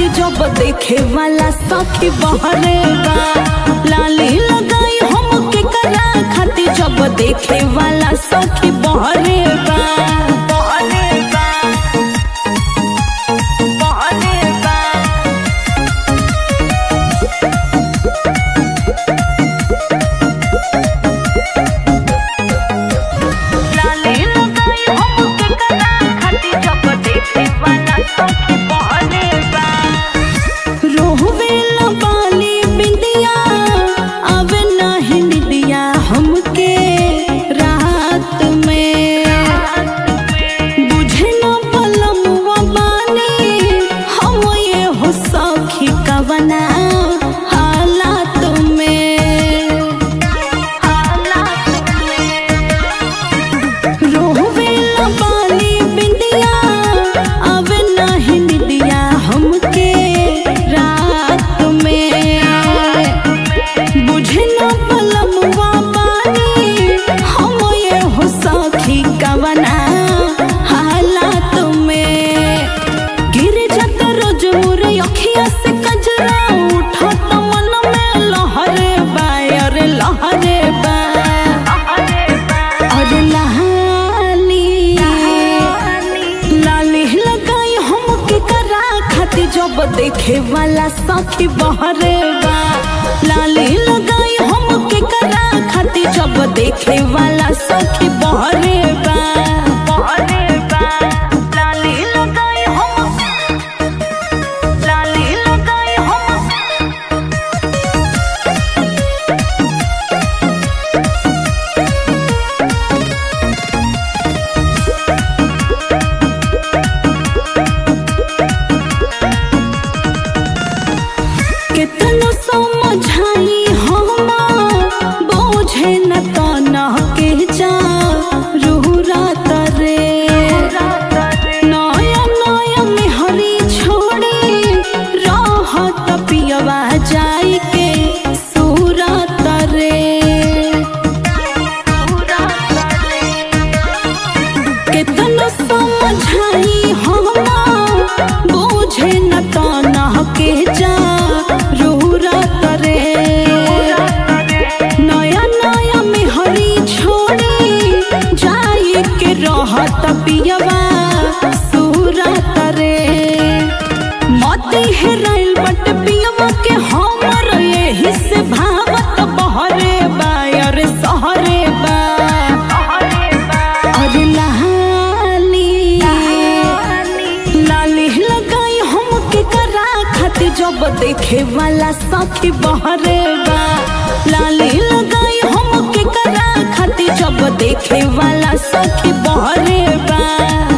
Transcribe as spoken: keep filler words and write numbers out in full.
खाती जब देखे वाला सखी बहरे बा। लाली लगाई हम के करा खाती जब देखे वाला सखी बहरे बा। बहरे बा, बहरे बा। लाली लगाई हम के करा खाती जब देखे वाला सखी बहरे बा। रोहवेला बाली बिंदिया आवे नाही निदिया हमके रात में। बुझे न पलमुआ बानी हम ये हो सखी कवना हालात में। हालात में रोहवेला बाली बिंदिया आवे नाही निदिया हमके रात में। बुझे न पलमुआ बानी हम ये हो सखी कवना हालात में। गिर जाता रोज मोरे अखिया से कजरा उठत मन में लहरे बा। अरे लहरे बा, अरे लाली लाली लगाई हम के करा खाती जब देखे वाला सखी बहरे बा। लाली लगाई हम के करा खाती जब देखे वाला सखी बहरे बा। बहरे बा, लाली लगाई हम, लाली लगाई हम। कितनो समझाई हम बोझे न तना के जा रूरा तरे। नया नया मेहरी छोड़ी रहत पियवा जाई के सूरा तरे। कितनो समझाई हम बोझे न तना के जा रूरा तरे। नया नया मेहरी छोड़ी जाई के रहत पियवा सूरा तरे। मती हेराइल बट पियवा के हमर यही से भावत बहरे बा। अरे सहरे बा, अरे लाली लाली लगाई हम के करा खाती जब देखे वाला सखी बहरे बा। लाली लगाई हम के करा खाती जब देखे वाला सखी बहरे बा।